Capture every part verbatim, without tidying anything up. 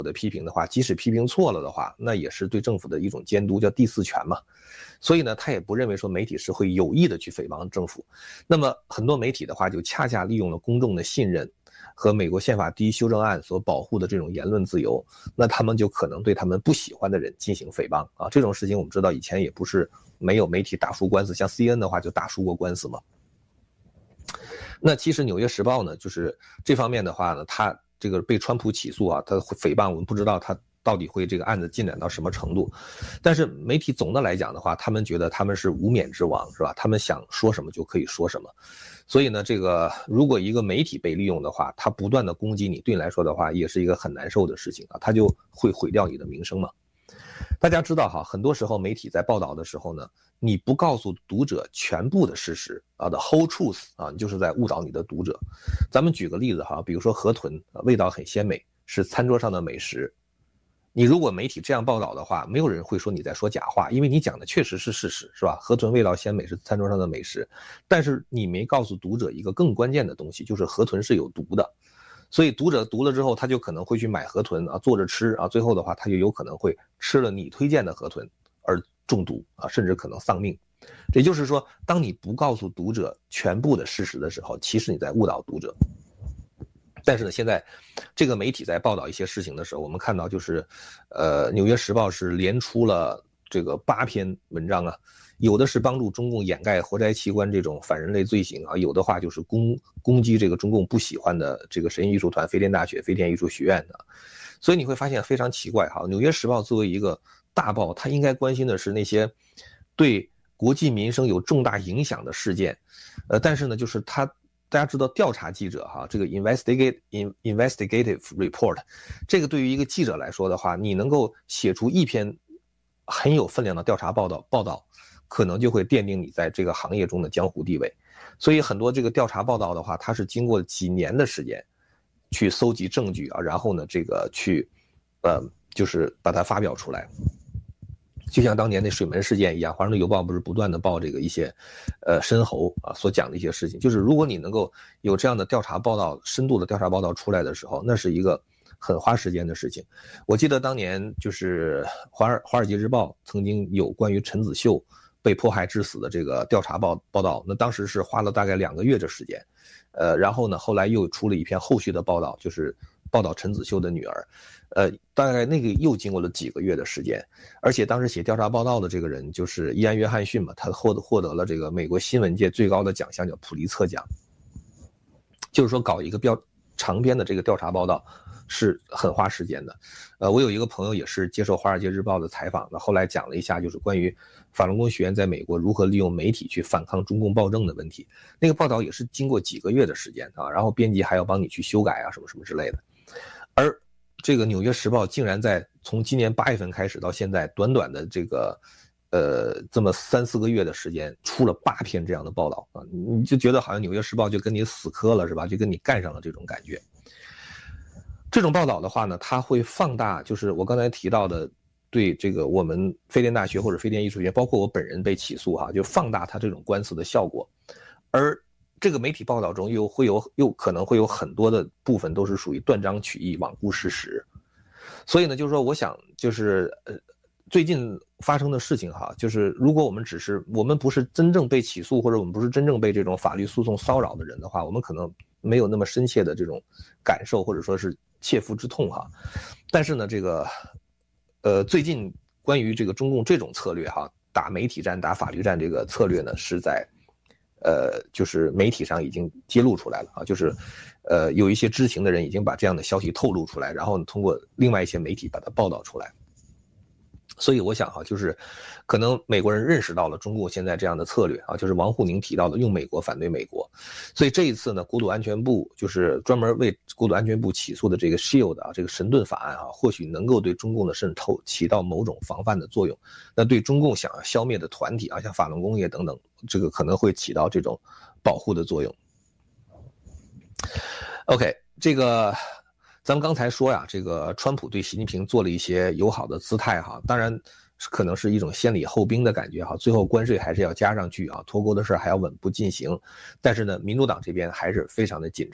的批评的话，即使批评错了的话，那也是对政府的一种监督，叫第四权嘛。所以呢，他也不认为说媒体是会有意的去诽谤政府。那么很多媒体的话，就恰恰利用了公众的信任和美国宪法第一修正案所保护的这种言论自由，那他们就可能对他们不喜欢的人进行诽谤啊。这种事情我们知道以前也不是没有媒体打输官司，像 C N N 的话就打输过官司嘛。那其实《纽约时报》呢，就是这方面的话呢，他这个被川普起诉啊，他诽谤，我们不知道他到底会这个案子进展到什么程度。但是媒体总的来讲的话，他们觉得他们是无冕之王，是吧？他们想说什么就可以说什么。所以呢，这个如果一个媒体被利用的话，他不断的攻击你，对你来说的话，也是一个很难受的事情啊，他就会毁掉你的名声嘛。大家知道哈，很多时候媒体在报道的时候呢，你不告诉读者全部的事实啊的 whole truth 啊，你就是在误导你的读者。咱们举个例子哈，比如说河豚味道很鲜美，是餐桌上的美食。你如果媒体这样报道的话，没有人会说你在说假话，因为你讲的确实是事实，是吧？河豚味道鲜美是餐桌上的美食，但是你没告诉读者一个更关键的东西，就是河豚是有毒的。所以读者读了之后，他就可能会去买河豚啊，做着吃啊，最后的话他就有可能会吃了你推荐的河豚而中毒啊，甚至可能丧命。也就是说，当你不告诉读者全部的事实的时候，其实你在误导读者。但是呢，现在这个媒体在报道一些事情的时候，我们看到就是，呃，《纽约时报》是连出了这个八篇文章啊，有的是帮助中共掩盖活摘器官这种反人类罪行啊，有的话就是攻攻击这个中共不喜欢的这个神艺术团飞天大学、飞天艺术学院的。所以你会发现非常奇怪哈，《纽约时报》作为一个大报，它应该关心的是那些对国际民生有重大影响的事件，呃，但是呢，就是它。大家知道调查记者哈，这个 investigate investigative report， 这个对于一个记者来说的话，你能够写出一篇很有分量的调查报道，报道可能就会奠定你在这个行业中的江湖地位。所以很多这个调查报道的话，它是经过几年的时间去搜集证据啊，然后呢，这个去呃，就是把它发表出来。就像当年那水门事件一样，华盛顿邮报不是不断的报这个一些，呃，申猴啊所讲的一些事情。就是如果你能够有这样的调查报道，深度的调查报道出来的时候，那是一个很花时间的事情。我记得当年就是华尔华尔街日报曾经有关于陈子秀被迫害致死的这个调查报报道，那当时是花了大概两个月的时间，呃，然后呢，后来又出了一篇后续的报道，就是报道陈子秀的女儿。呃，大概那个又经过了几个月的时间，而且当时写调查报道的这个人就是伊安·约翰逊嘛，他获得获得了这个美国新闻界最高的奖项，叫普利策奖。就是说，搞一个标长篇的这个调查报道是很花时间的。呃，我有一个朋友也是接受《华尔街日报》的采访的，后来讲了一下，就是关于法轮功学员在美国如何利用媒体去反抗中共暴政的问题。那个报道也是经过几个月的时间啊，然后编辑还要帮你去修改啊，什么什么之类的。而这个《纽约时报》竟然在从今年八月份开始到现在，短短的这个，呃，这么三四个月的时间，出了八篇这样的报道啊，你就觉得好像《纽约时报》就跟你死磕了，是吧？就跟你干上了这种感觉。这种报道的话呢，它会放大，就是我刚才提到的，对这个我们飞天大学或者飞天艺术学院，包括我本人被起诉哈，就放大它这种官司的效果，而。这个媒体报道中又会有又可能会有很多的部分都是属于断章取义、罔顾事实，所以呢，就是说，我想就是呃，最近发生的事情哈，就是如果我们只是我们不是真正被起诉，或者我们不是真正被这种法律诉讼骚扰的人的话，我们可能没有那么深切的这种感受，或者说是切肤之痛哈。但是呢，这个呃，最近关于这个中共这种策略哈，打媒体战、打法律战这个策略呢，是在。呃，就是媒体上已经揭露出来了啊，就是，呃，有一些知情的人已经把这样的消息透露出来，然后通过另外一些媒体把它报道出来。所以我想哈，就是可能美国人认识到了中共现在这样的策略啊，就是王沪宁提到的用美国反对美国。所以这一次呢，国土安全部就是专门为国土安全部起诉的这个 Shield 啊，这个神盾法案啊，或许能够对中共的渗透起到某种防范的作用。那对中共想要消灭的团体啊，像法轮功业等等，这个可能会起到这种保护的作用。OK， 这个。咱们刚才说呀，这个川普对习近平做了一些友好的姿态哈，当然可能是一种先礼后兵的感觉哈，最后关税还是要加上去啊，脱钩的事还要稳步进行，但是呢，民主党这边还是非常的紧张。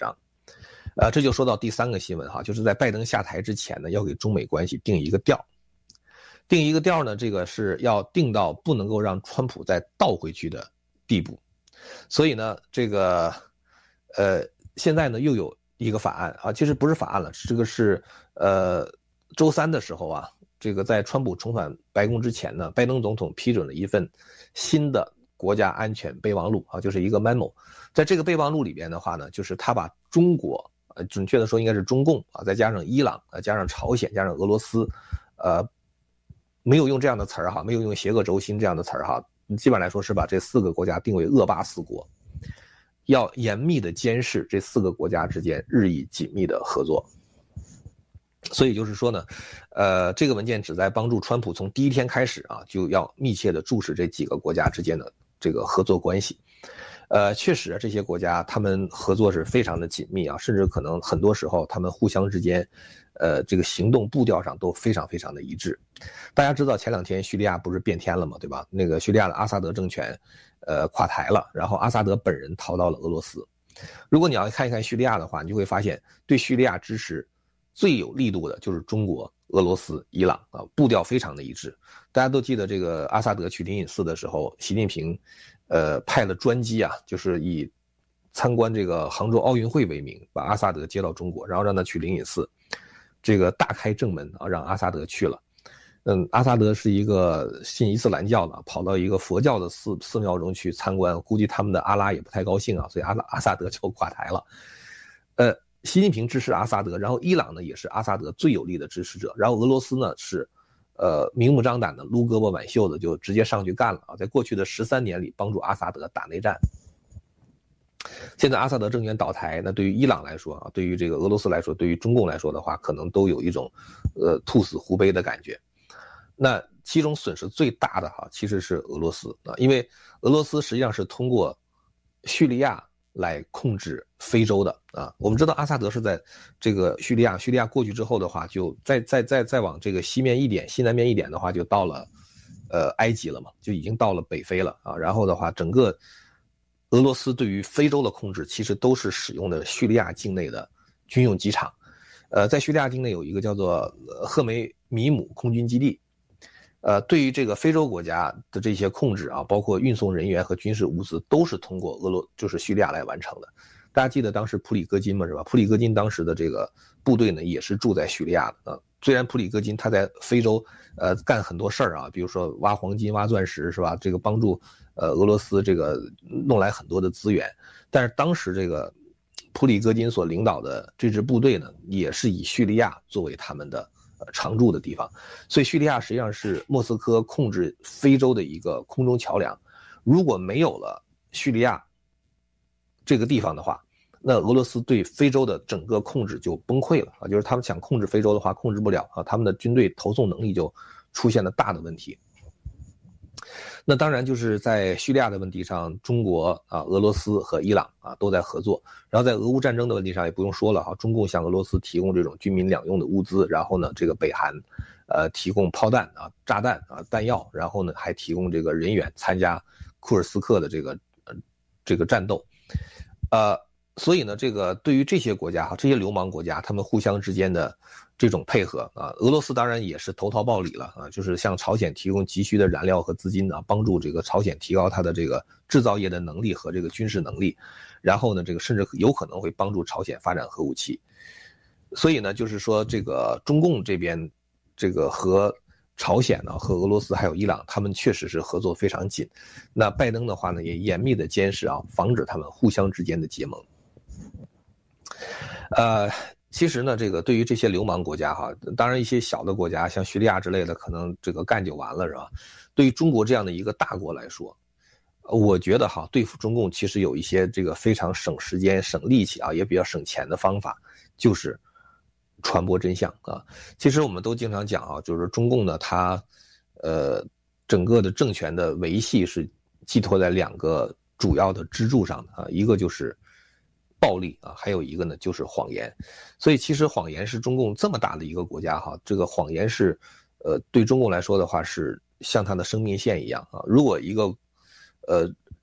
呃，这就说到第三个新闻哈，就是在拜登下台之前呢，要给中美关系定一个调，定一个调呢，这个是要定到不能够让川普再倒回去的地步。所以呢，这个呃，现在呢又有一个法案啊，其实不是法案了，这个是呃周三的时候啊，这个在川普重返白宫之前呢，拜登总统批准了一份新的国家安全备忘录啊，就是一个 memo。在这个备忘录里边的话呢，就是他把中国，呃，准确的说应该是中共啊，再加上伊朗啊，加上朝鲜，加上俄罗斯，呃，没有用这样的词儿哈，没有用邪恶轴心这样的词儿哈，基本来说是把这四个国家定为恶霸四国，要严密的监视这四个国家之间日益紧密的合作。所以就是说呢，呃，这个文件旨在帮助川普从第一天开始啊，就要密切的注视这几个国家之间的这个合作关系。呃，确实这些国家他们合作是非常的紧密啊，甚至可能很多时候他们互相之间，呃，这个行动步调上都非常非常的一致。大家知道前两天叙利亚不是变天了嘛，对吧？那个叙利亚的阿萨德政权，呃，垮台了，然后阿萨德本人逃到了俄罗斯。如果你要看一看叙利亚的话，你就会发现对叙利亚支持最有力度的就是中国、俄罗斯、伊朗啊，步调非常的一致。大家都记得这个阿萨德去灵隐寺的时候，习近平，呃，派了专机啊，就是以参观这个杭州奥运会为名，把阿萨德接到中国，然后让他去灵隐寺，这个大开正门啊，让阿萨德去了。嗯，阿萨德是一个信伊斯兰教的，跑到一个佛教的寺寺庙中去参观，估计他们的阿拉也不太高兴啊，所以阿阿萨德就垮台了。呃。习近平支持阿萨德，然后伊朗呢也是阿萨德最有力的支持者，然后俄罗斯呢是，呃明目张胆的撸胳膊挽袖子就直接上去干了啊！在过去的十三年里帮助阿萨德打内战。现在阿萨德政权倒台，那对于伊朗来说啊，对于这个俄罗斯来说，对于中共来说的话，可能都有一种，呃兔死狐悲的感觉。那其中损失最大的哈其实是俄罗斯啊，因为俄罗斯实际上是通过叙利亚来控制非洲的啊，我们知道阿萨德是在这个叙利亚，叙利亚过去之后的话，就再再再再往这个西面一点，西南面一点的话，就到了，呃，埃及了嘛，就已经到了北非了啊。然后的话，整个俄罗斯对于非洲的控制，其实都是使用的叙利亚境内的军用机场，呃，在叙利亚境内有一个叫做赫梅米姆空军基地。呃，对于这个非洲国家的这些控制啊，包括运送人员和军事物资，都是通过俄罗就是叙利亚来完成的。大家记得当时普里戈金嘛，是吧？普里戈金当时的这个部队呢，也是住在叙利亚的啊。虽然普里戈金他在非洲呃干很多事儿啊，比如说挖黄金、挖钻石，是吧？这个帮助呃俄罗斯这个弄来很多的资源，但是当时这个普里戈金所领导的这支部队呢，也是以叙利亚作为他们的常驻的地方，所以叙利亚实际上是莫斯科控制非洲的一个空中桥梁。如果没有了叙利亚这个地方的话，那俄罗斯对非洲的整个控制就崩溃了啊！就是他们想控制非洲的话，控制不了啊，他们的军队投送能力就出现了大的问题。那当然就是在叙利亚的问题上，中国啊、俄罗斯和伊朗啊都在合作。然后在俄乌战争的问题上也不用说了哈，中共向俄罗斯提供这种军民两用的物资，然后呢，这个北韩，呃，提供炮弹啊、炸弹啊、弹药，然后呢还提供这个人员参加库尔斯克的这个呃这个战斗，呃，所以呢，这个对于这些国家哈，这些流氓国家，他们互相之间的这种配合啊，俄罗斯当然也是投桃报李了啊，就是向朝鲜提供急需的燃料和资金啊，帮助这个朝鲜提高它的这个制造业的能力和这个军事能力，然后呢，这个甚至有可能会帮助朝鲜发展核武器。所以呢，就是说这个中共这边，这个和朝鲜呢、和俄罗斯还有伊朗，他们确实是合作非常紧。那拜登的话呢，也严密的监视啊，防止他们互相之间的结盟。呃。其实呢，这个对于这些流氓国家哈，当然一些小的国家像叙利亚之类的，可能这个干就完了，是吧？对于中国这样的一个大国来说，我觉得哈，对付中共其实有一些这个非常省时间、省力气啊，也比较省钱的方法，就是传播真相啊。其实我们都经常讲啊，就是中共呢，它呃整个的政权的维系是寄托在两个主要的支柱上的啊，一个就是暴力啊，还有一个呢就是谎言。所以其实谎言是中共这么大的一个国家哈，这个谎言是呃对中共来说的话是像它的生命线一样啊。如果一个呃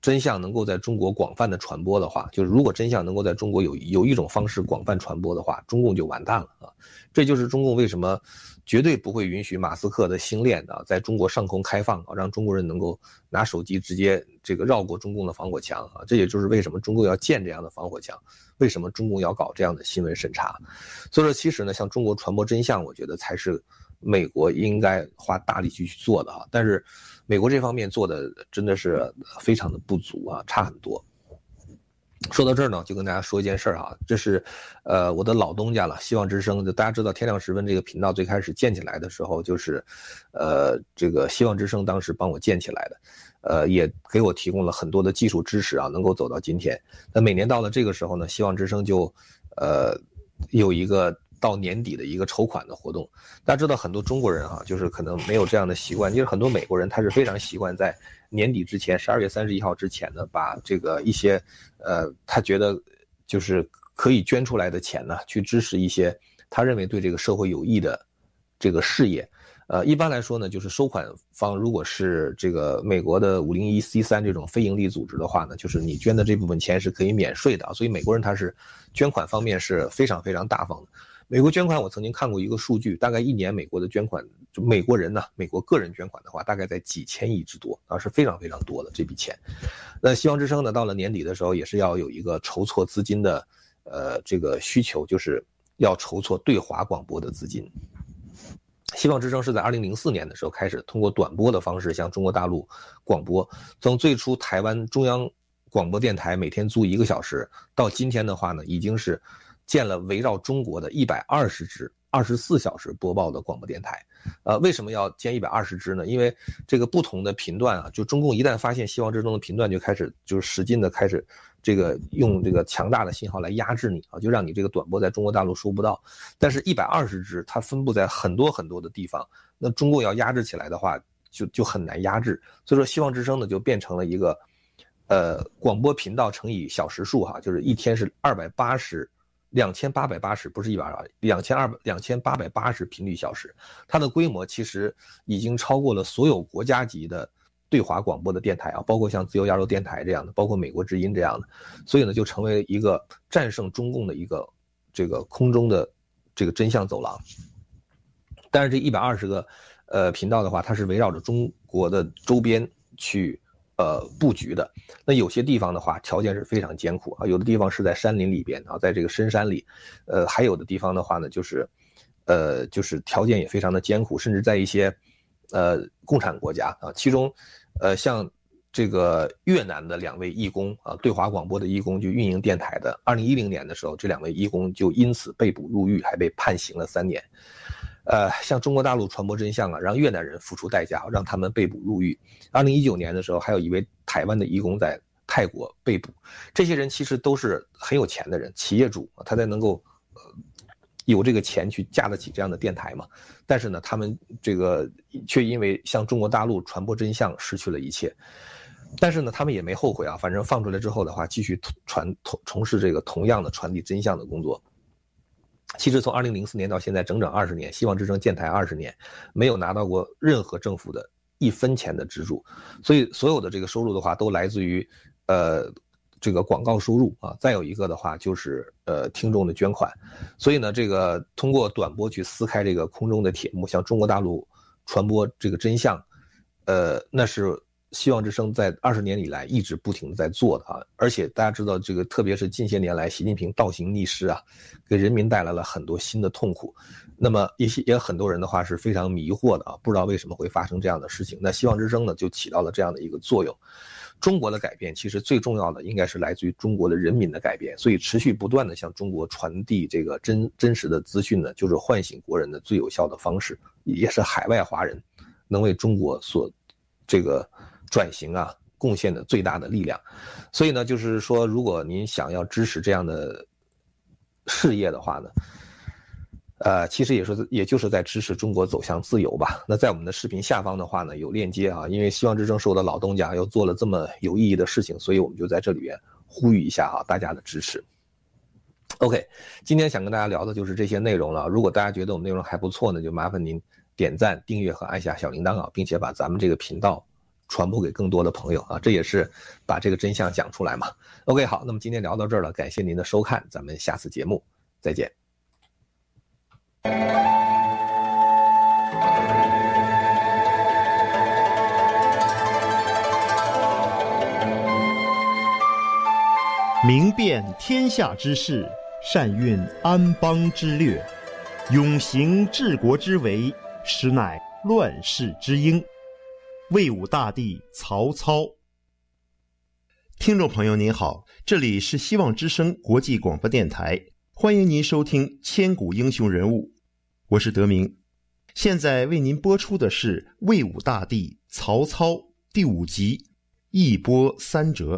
真相能够在中国广泛的传播的话，就是如果真相能够在中国有有一种方式广泛传播的话，中共就完蛋了啊！这就是中共为什么绝对不会允许马斯克的星链啊在中国上空开放啊，让中国人能够拿手机直接这个绕过中共的防火墙啊！这也就是为什么中共要建这样的防火墙，为什么中共要搞这样的新闻审查。所以说，其实呢，像中国传播真相，我觉得才是美国应该花大力去做的啊，但是美国这方面做的真的是非常的不足啊，差很多。说到这儿呢，就跟大家说一件事儿啊，这是呃我的老东家了，希望之声。就大家知道天亮时分这个频道最开始建起来的时候，就是呃这个希望之声当时帮我建起来的，呃也给我提供了很多的技术支持啊，能够走到今天。那每年到了这个时候呢，希望之声就呃有一个到年底的一个筹款的活动。大家知道很多中国人哈、啊，就是可能没有这样的习惯，就是很多美国人他是非常习惯在年底之前，十二月三十一号之前呢，把这个一些呃他觉得就是可以捐出来的钱呢，去支持一些他认为对这个社会有益的这个事业。呃，一般来说呢，就是收款方如果是这个美国的五零一 C 三这种非营利组织的话呢，就是你捐的这部分钱是可以免税的，所以美国人他是捐款方面是非常非常大方的。美国捐款我曾经看过一个数据，大概一年美国的捐款，就美国人呢，美国个人捐款的话，大概在几千亿之多啊，是非常非常多的这笔钱。那希望之声呢，到了年底的时候也是要有一个筹措资金的呃这个需求，就是要筹措对华广播的资金。希望之声是在二零零四年的时候开始通过短波的方式向中国大陆广播，从最初台湾中央广播电台每天租一个小时，到今天的话呢，已经是建了围绕中国的一百二十支二十四小时播报的广播电台。呃，为什么要建一百二十支呢？因为这个不同的频段啊，就中共一旦发现希望之声的频段，就开始就是使劲的开始这个用这个强大的信号来压制你啊，就让你这个短波在中国大陆收不到。但是一百二十支它分布在很多很多的地方，那中共要压制起来的话就就很难压制。所以说希望之声呢就变成了一个呃广播频道乘以小时数哈，就是一天是二百八十两千八百八十，不是一百二，两千二百两千八百八十频率小时，它的规模其实已经超过了所有国家级的对华广播的电台啊，包括像自由亚洲电台这样的，包括美国之音这样的，所以呢，就成为一个战胜中共的一个这个空中的这个真相走廊。但是这一百二十个呃频道的话，它是围绕着中国的周边去呃布局的。那有些地方的话条件是非常艰苦啊，有的地方是在山林里边啊，在这个深山里，呃还有的地方的话呢就是呃就是条件也非常的艰苦，甚至在一些呃共产国家啊，其中呃像这个越南的两位义工啊，对华广播的义工就运营电台的，二零一零年的时候这两位义工就因此被捕入狱，还被判刑了三年。呃，像中国大陆传播真相啊，让越南人付出代价，让他们被捕入狱。二零一九年的时候，还有一位台湾的义工在泰国被捕。这些人其实都是很有钱的人，企业主，他才能够呃有这个钱去架得起这样的电台嘛。但是呢，他们这个却因为向中国大陆传播真相失去了一切。但是呢，他们也没后悔啊，反正放出来之后的话，继续传从从事这个同样的传递真相的工作。其实从二零零四年到现在整整二十年，希望之声建台二十年，没有拿到过任何政府的一分钱的资助，所以所有的这个收入的话都来自于呃这个广告收入啊，再有一个的话就是呃听众的捐款。所以呢，这个通过短波去撕开这个空中的铁幕，向中国大陆传播这个真相，呃那是希望之声在二十年以来一直不停的在做的啊，而且大家知道这个，特别是近些年来，习近平倒行逆施啊，给人民带来了很多新的痛苦。那么也也有很多人的话是非常迷惑的啊，不知道为什么会发生这样的事情。那希望之声呢，就起到了这样的一个作用。中国的改变其实最重要的应该是来自于中国的人民的改变，所以持续不断的向中国传递这个真真实的资讯呢，就是唤醒国人的最有效的方式，也是海外华人能为中国所这个转型啊贡献的最大的力量。所以呢，就是说如果您想要支持这样的事业的话呢，呃，其实也是也就是在支持中国走向自由吧。那在我们的视频下方的话呢有链接啊，因为希望之声是我的老东家，又做了这么有意义的事情，所以我们就在这里边呼吁一下啊大家的支持。OK， 今天想跟大家聊的就是这些内容了。如果大家觉得我们内容还不错呢，就麻烦您点赞、订阅和按下小铃铛啊，并且把咱们这个频道传播给更多的朋友啊，这也是把这个真相讲出来嘛。OK， 好，那么今天聊到这儿了，感谢您的收看，咱们下次节目再见。 明辨天下之事，善运安邦之略，永行治国之为，实乃乱世之英。魏武大帝曹操。听众朋友您好，这里是希望之声国际广播电台，欢迎您收听千古英雄人物，我是德明。现在为您播出的是魏武大帝曹操第五集，一波三折。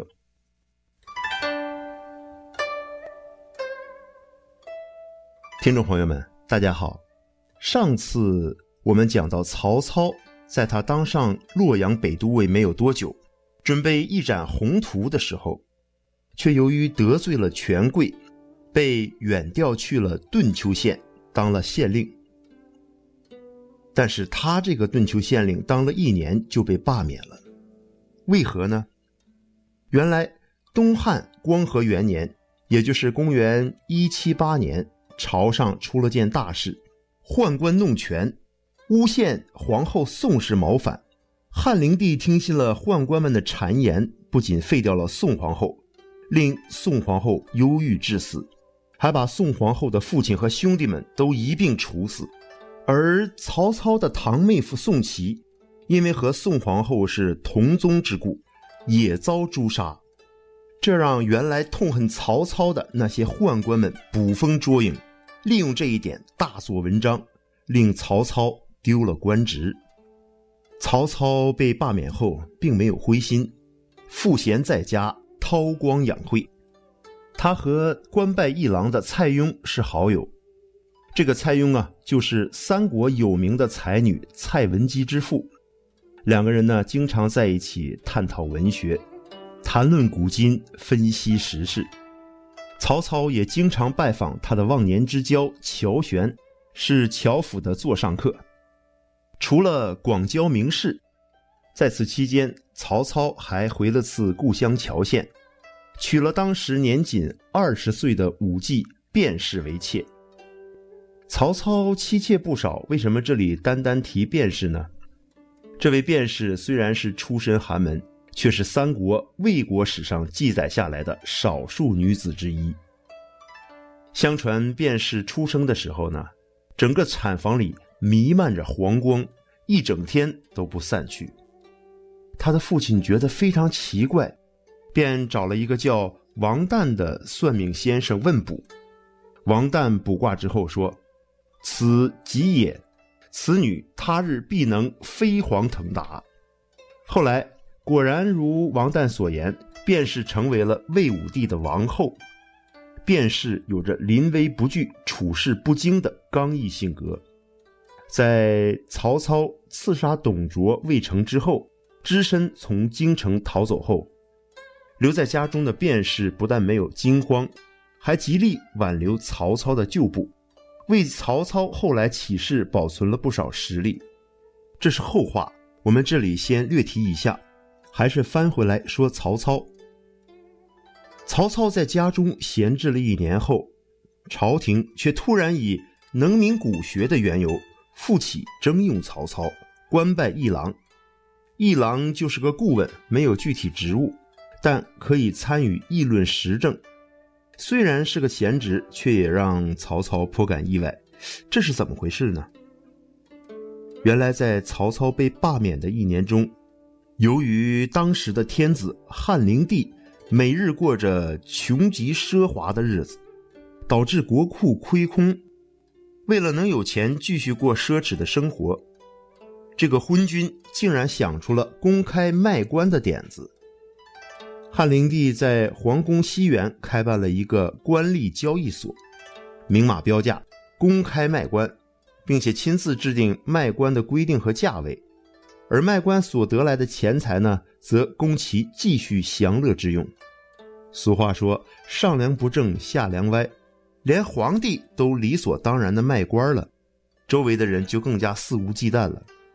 听众朋友们大家好，上次我们讲到曹操在他当上洛阳北都尉没有多久，准备一展宏图的时候，却由于得罪了权贵，被远调去了顿丘县当了县令。但是他这个顿丘县令当了一年就被罢免了，为何呢？原来东汉光和元年，也就是公元一七八年，朝上出了件大事，宦官弄权，诬陷皇后宋氏谋反。汉灵帝听信了宦官们的谗言，不仅废掉了宋皇后，令宋皇后忧郁致死，还把宋皇后的父亲和兄弟们都一并处死。而曹操的堂妹夫宋琦，因为和宋皇后是同宗之故，也遭诛杀。这让原来痛恨曹操的那些宦官们捕风捉影，利用这一点大做文章，令曹操丢了官职。曹操被罢免后并没有灰心，赋闲在家，韬光养晦。他和官拜一郎的蔡邕是好友，这个蔡邕啊，就是三国有名的才女蔡文姬之父。两个人呢，经常在一起探讨文学，谈论古今，分析时事。曹操也经常拜访他的忘年之交乔玄，是乔府的座上客。除了广交名士，在此期间，曹操还回了次故乡乔县，娶了当时年仅二十岁的武技卞氏为妾。曹操妻妾不少，为什么这里单单提卞氏呢？这位卞氏虽然是出身寒门，却是三国魏国史上记载下来的少数女子之一。相传卞氏出生的时候呢，整个产房里弥漫着黄光，一整天都不散去。他的父亲觉得非常奇怪，便找了一个叫王旦的算命先生问卜。王旦卜卦之后说，此吉也，此女他日必能飞黄腾达。后来果然如王旦所言，卞氏成为了魏武帝的王后。卞氏有着临危不惧、处事不惊的刚毅性格。在曹操刺杀董卓未成之后，只身从京城逃走后，留在家中的卞氏不但没有惊慌，还极力挽留曹操的旧部，为曹操后来起事保存了不少实力。这是后话，我们这里先略提一下，还是翻回来说曹操。曹操在家中闲置了一年后，朝廷却突然以能明古学的缘由，复起征用曹操，官拜一郎。一郎就是个顾问，没有具体职务，但可以参与议论时政。虽然是个闲职，却也让曹操颇感意外。这是怎么回事呢？原来在曹操被罢免的一年中，由于当时的天子汉灵帝每日过着穷极奢华的日子，导致国库亏空。为了能有钱继续过奢侈的生活，这个昏君竟然想出了公开卖官的点子。汉灵帝在皇宫西园开办了一个官吏交易所，明码标价，公开卖官，并且亲自制定卖官的规定和价位。而卖官所得来的钱财呢，则供其继续享乐之用。俗话说，上梁不正下梁歪，连皇帝都理所当然的卖官了，周围的人就更加肆无忌惮了。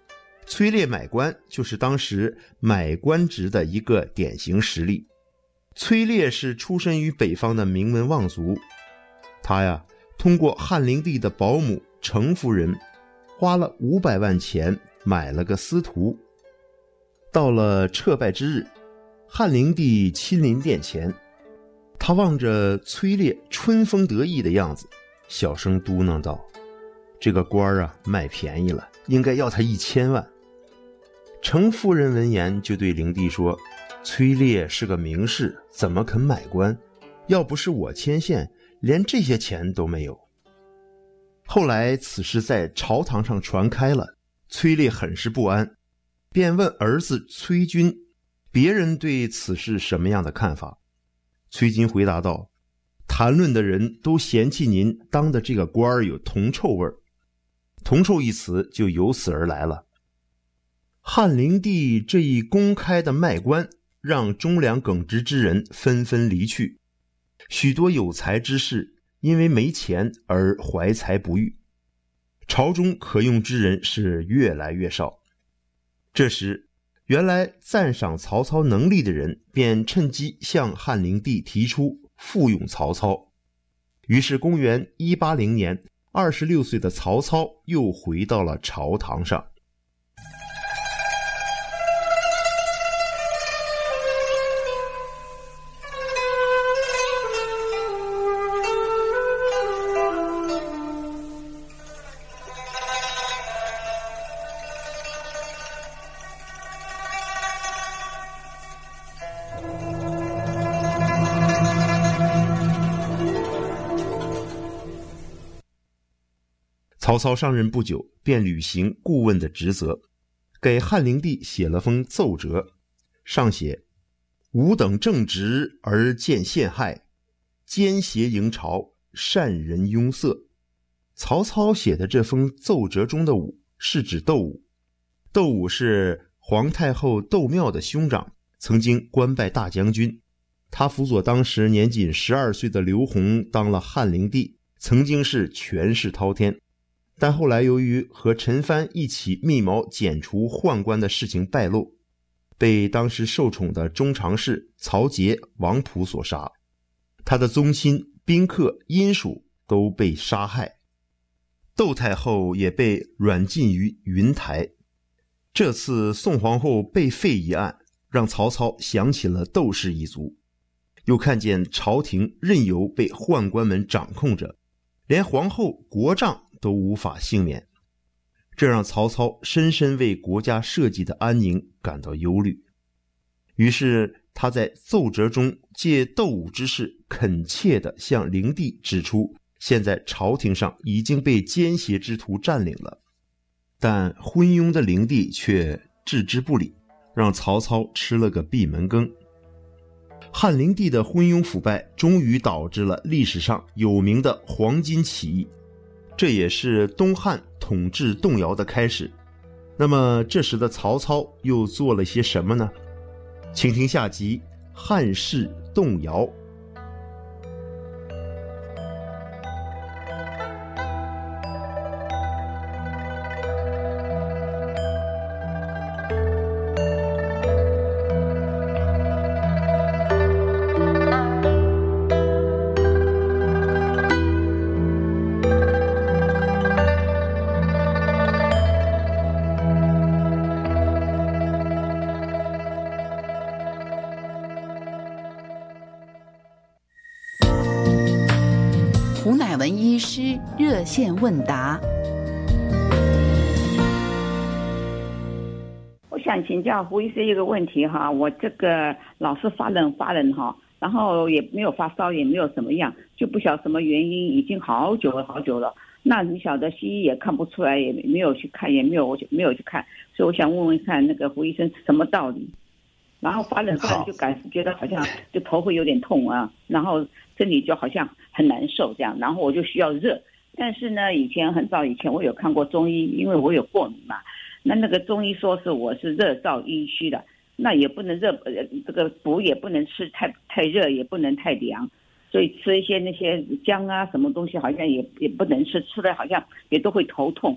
崔烈买官就是当时买官职的一个典型实例。崔烈是出身于北方的名门望族，他呀通过汉灵帝的保姆程夫人花了五百万钱买了个司徒。到了撤拜之日，汉灵帝亲临殿前，他望着崔烈春风得意的样子，小声嘟囔道：这个官啊卖便宜了，应该要他一千万。程夫人闻言就对灵帝说：崔烈是个名士，怎么肯买官？要不是我牵线，连这些钱都没有。后来此事在朝堂上传开了，崔烈很是不安，便问儿子崔军，别人对此事什么样的看法？崔军回答道：谈论的人都嫌弃您当的这个官有铜臭味儿。铜臭一词就由此而来了。汉灵帝这一公开的卖官，让忠良耿直之人纷纷离去，许多有才之士因为没钱而怀才不遇，朝中可用之人是越来越少。这时，原来赞赏曹操能力的人便趁机向汉灵帝提出复用曹操。于是公元一八零年，二十六岁的曹操又回到了朝堂上。曹操上任不久，便履行顾问的职责，给汉灵帝写了封奏折，上写：吾等正直而见陷害，奸邪营朝，善人拥塞。曹操写的这封奏折中的武是指窦武，窦武是皇太后窦妙的兄长，曾经官拜大将军。他辅佐当时年仅十二岁的刘宏当了汉灵帝，曾经是权势滔天。但后来由于和陈蕃一起密谋剪除宦官的事情败露，被当时受宠的中常侍曹节、王溥所杀，他的宗亲、宾客、姻属都被杀害，窦太后也被软禁于云台。这次宋皇后被废一案，让曹操想起了窦氏一族，又看见朝廷任由被宦官们掌控着，连皇后、国丈都无法幸免，这让曹操深深为国家社稷的安宁感到忧虑。于是他在奏折中借窦武之事，恳切地向灵帝指出，现在朝廷上已经被奸邪之徒占领了。但昏庸的灵帝却置之不理，让曹操吃了个闭门羹。汉灵帝的昏庸腐败终于导致了历史上有名的黄巾起义，这也是东汉统治动摇的开始。那么这时的曹操又做了些什么呢？请听下集《汉室动摇》。 胡乃文医师热线问答。 我想请教胡医师一个问题哈，我这个老是发冷发冷哈，然后也没有发烧，也没有什么样，就不晓得什么原因，已经好久了好久了。那你晓得西医也看不出来，也没有去看，也没有没有去看，所以我想问问看那个胡医生什么道理？然后发冷发冷就感觉得好像就头会有点痛啊，然后身体就好像很难受这样，然后我就需要热。但是呢，以前很早以前我有看过中医，因为我有过敏嘛，那那个中医说是我是热燥阴虚的，那也不能热，这个补也不能吃太太热，也不能太凉，所以吃一些那些姜啊什么东西好像也也不能吃，吃了好像也都会头痛。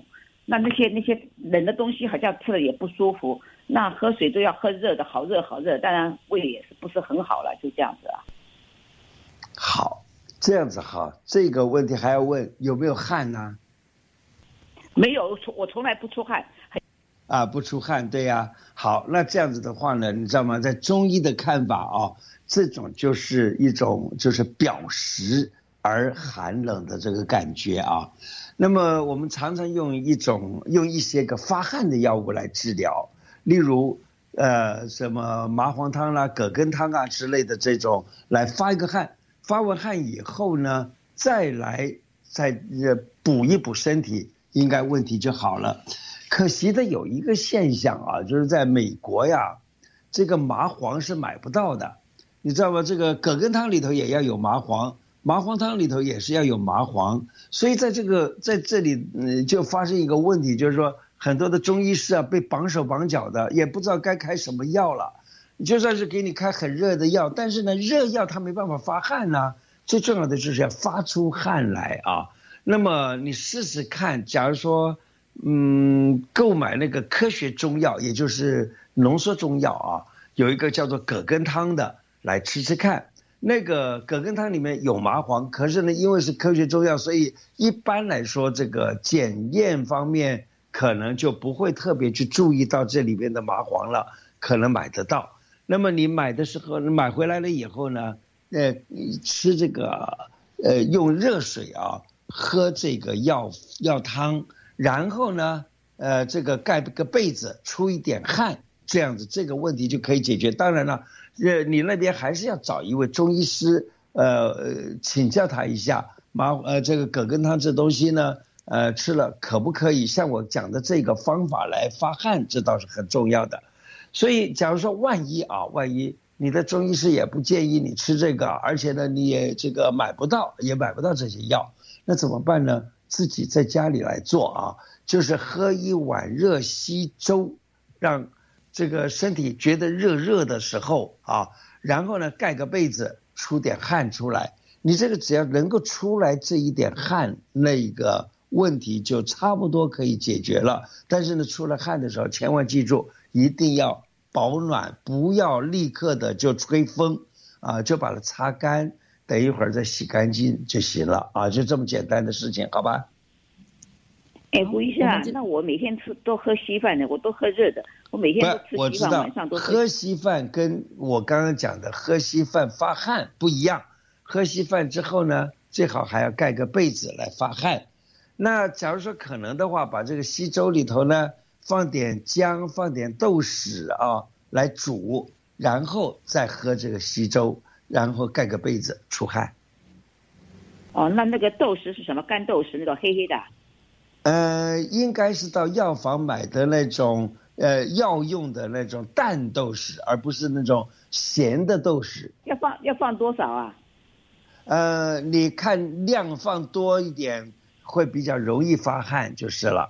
那那些那些冷的东西好像吃了也不舒服，那喝水都要喝热的，好热好热，当然胃也是不是很好了，就这样子啊。 好，这样子好，这个问题还要问有没有汗呢？ 没有，我从来不出汗。 啊，不出汗，对呀、啊。好，那这样子的话呢，你知道吗？在中医的看法啊，这种就是一种就是表实而寒冷的这个感觉啊。那么我们常常用一种用一些个发汗的药物来治疗，例如呃什么麻黄汤啦、葛根汤啊之类的这种来发一个汗，发完汗以后呢，再来再呃补一补身体，应该问题就好了。可惜的有一个现象啊，就是在美国呀，这个麻黄是买不到的，你知道吗？这个葛根汤里头也要有麻黄，麻黄汤里头也是要有麻黄，所以在这个在这里嗯就发生一个问题，就是说很多的中医师啊被绑手绑脚的，也不知道该开什么药了。就算是给你开很热的药，但是呢热药它没办法发汗呢、啊，最重要的就是要发出汗来啊。那么你试试看，假如说嗯，购买那个科学中药，也就是浓缩中药啊，有一个叫做葛根汤的，来吃吃看。那个葛根汤里面有麻黄，可是呢，因为是科学中药，所以一般来说，这个检验方面可能就不会特别去注意到这里面的麻黄了，可能买得到。那么你买的时候，买回来了以后呢，呃，吃这个呃用热水啊喝这个药药汤。然后呢，呃，这个盖个被子，出一点汗，这样子这个问题就可以解决。当然了，呃，你那边还是要找一位中医师，呃，请教他一下，麻呃这个葛根汤这东西呢，呃，吃了可不可以像我讲的这个方法来发汗，这倒是很重要的。所以，假如说万一啊，万一你的中医师也不建议你吃这个，而且呢，你也这个买不到，也买不到这些药，那怎么办呢？自己在家里来做啊，就是喝一碗热稀粥，让这个身体觉得热热的时候啊，然后呢盖个被子，出点汗出来。你这个只要能够出来这一点汗，那个问题就差不多可以解决了。但是呢，出了汗的时候，千万记住一定要保暖，不要立刻的就吹风啊，就把它擦干。等一会儿再洗干净就行了啊，就这么简单的事情，好吧？ 哎，胡医生啊，那我每天吃都喝稀饭的，我都喝热的，我每天都吃稀饭，晚上都喝稀饭，跟我刚刚讲的喝稀饭发汗不一样。喝稀饭之后呢，最好还要盖个被子来发汗。那假如说可能的话，把这个稀粥里头呢放点姜，放点豆豉啊来煮，然后再喝这个稀粥。然后盖个被子出汗。 哦，那那个豆豉是什么？干豆豉那种黑黑的？ 呃，应该是到药房买的那种呃药用的那种淡豆豉，而不是那种咸的豆豉。 要放要放多少啊？ 呃，你看量放多一点，会比较容易发汗就是了。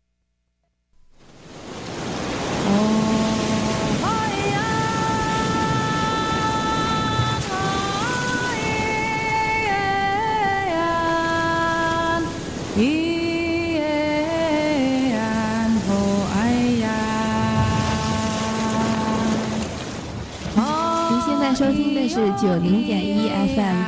收听的是九零点一 F M。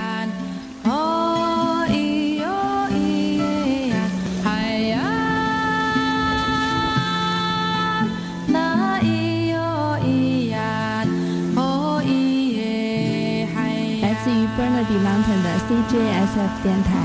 来自于 Burnaby Mountain 的 C J S F 电台。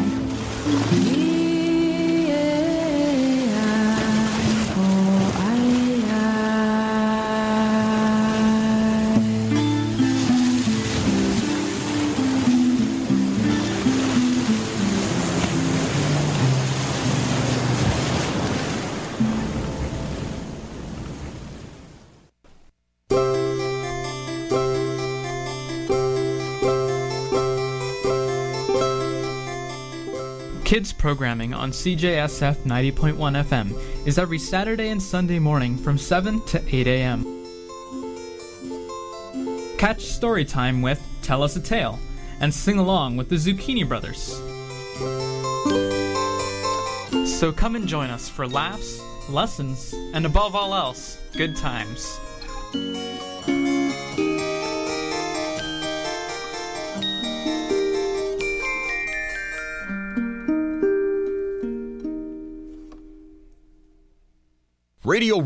Kids programming on C J S F ninety point one F M is every Saturday and Sunday morning from seven to eight a m Catch story time with Tell Us a Tale and sing along with the Zucchini Brothers. So come and join us for laughs, lessons, and above all else, good times. Radio